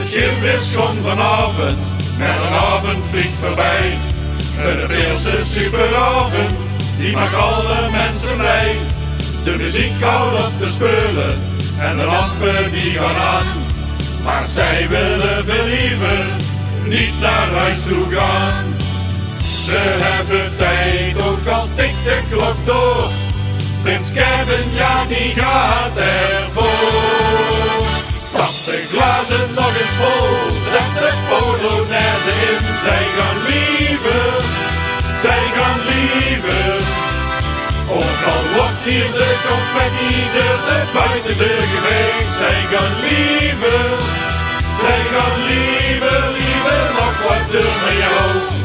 schip weer schoon vanavond, met een avondvlieg voorbij. Een Beelse superavond, die maakt alle mensen blij. De muziek houdt op te spelen en de lampen die gaan aan. Maar zij willen veel liever niet naar huis toe gaan. Ze hebben tijd, ook al tikt de klok door. Prins Kevin, ja, die gaat ervoor. Tap de glazen nog eens vol, zet de Polonaise in. Zij gaan liever, zij gaan liever. Ook al wordt hier de confetti door de buitendeur geveegd. Zij gaan liever, zij gaan liever, liever nog wat doen met jou.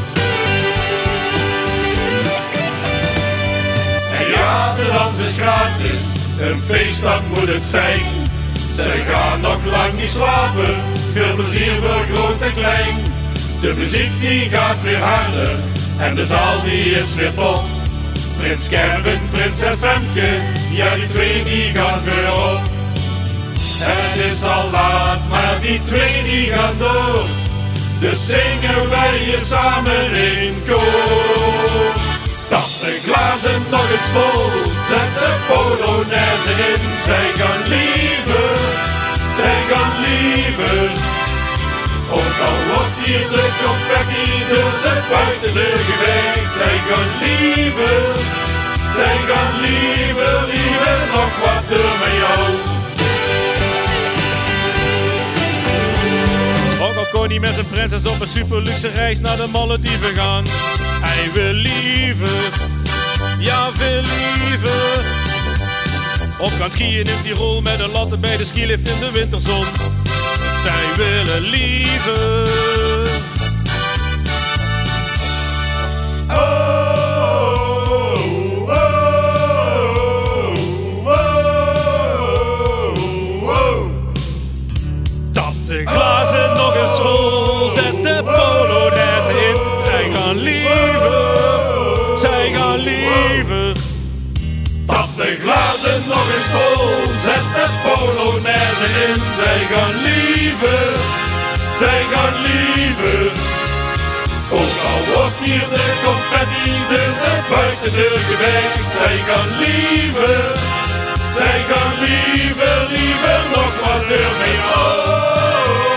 En ja, de dans is gratis, een feest dat moet het zijn. Zij gaan nog lang niet slapen, veel plezier voor groot en klein. De muziek die gaat weer harder en de zaal die is weer vol. Prins Kevin, prinses Femke, ja die twee die gaan weer op. Het is al laat, maar die twee die gaan door. Dus zingen wij hier samen in koor. Tap de glazen nog eens vol, zet de Polonaise in. Zij gaan liever, zij gaan liever. Ook al wordt hier de confetti door de buitendeur geveegd. Zij gaan liever, zij gaan liever, liever nog wat doen met jou. Ook al kon hij met zijn prinses op een super luxe reis naar de Malediven gaan. Hij wil liever, ja veel liever. Op gaan skiën in Tirol met een latte bij de skilift in de winterzon. Zij willen liever. Oh, oh, oh, oh. Tap de glazen nog eens vol, zet de Polonaise in. Zij gaan liever, zij gaan liever. Tap de glazen nog eens vol, zet de Polonaise in. Zij gaan liever, zij gaan liever. Ook al wordt hier de confetti door de buitendeur geweegd. Zij gaan liever, zij gaan liever, liever nog wat deur mee. Oh.